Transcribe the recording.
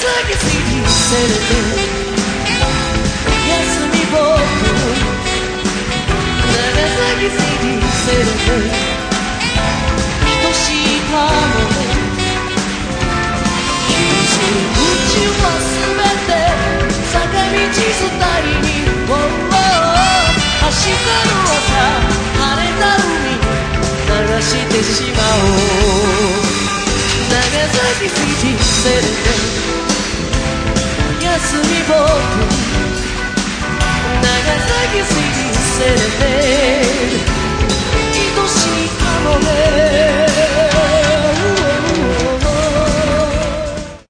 崎シティセレブ休み僕長崎シティセレブ愛しいかも九州口はすべて坂道伝いに明日の朝晴れた海流してしまおう長崎シティセレブ休み僕長崎シティセレブ